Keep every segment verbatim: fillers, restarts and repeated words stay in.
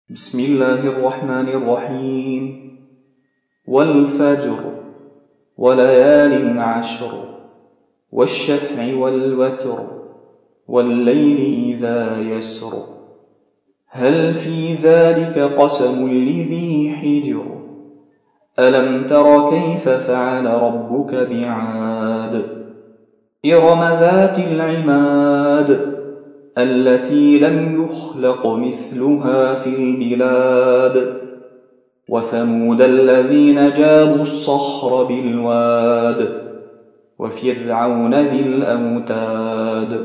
بسم الله الرحمن الرحيم. والفجر وليال عشر والشفع والوتر والليل إذا يسر هل في ذلك قسم لذي حجر ألم تر كيف فعل ربك بعاد إرم ذات العماد التي لم يخلق مثلها في البلاد وثمود الذين جابوا الصخر بالواد وفرعون ذي الأوتاد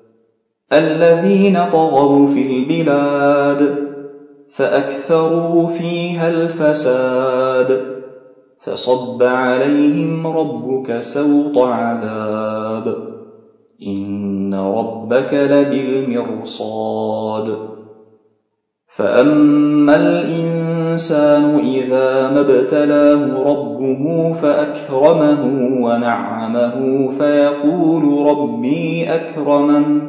الذين طغوا في البلاد فأكثروا فيها الفساد فصب عليهم ربك سوط عذاب إن ربك لبالمرصاد فأما الإنسان إذا ما ابتلاه ربه فأكرمه ونعمه فيقول ربي أكرمن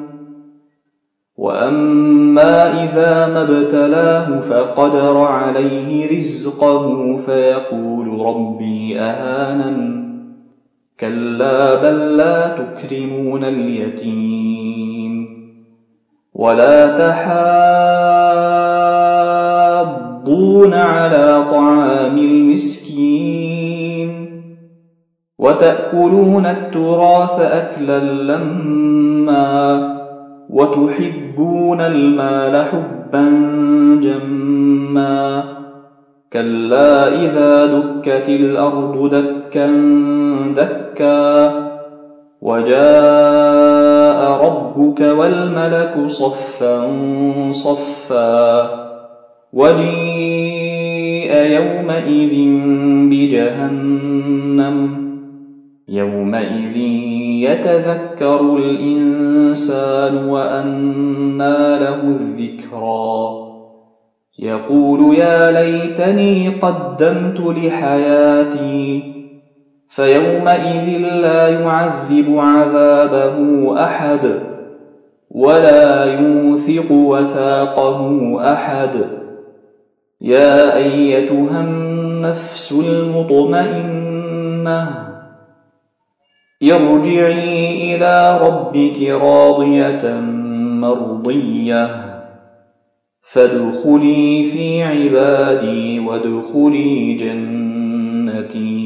وأما إذا ما ابتلاه فقدر عليه رزقه فيقول ربي أهانن كلا بل لا تكرمون اليتيم ولا تحاضون على طعام المسكين وتأكلون التراث أكلا لما وتحبون المال حبا جما كلا إذا دكت الأرض دكا دكا وجاء ربك والملك صفا صفا وجيء يومئذ بجهنم يومئذ يتذكر الإنسان وأنى له الذكرى يقول يا ليتني قدمت لحياتي فيومئذ لا يعذب عذابه أحد ولا يوثق وثاقه أحد يا أيتها النفس المطمئنة ارجعي إلى ربك راضية مرضية فادخلي في عبادي وادخلي جنتي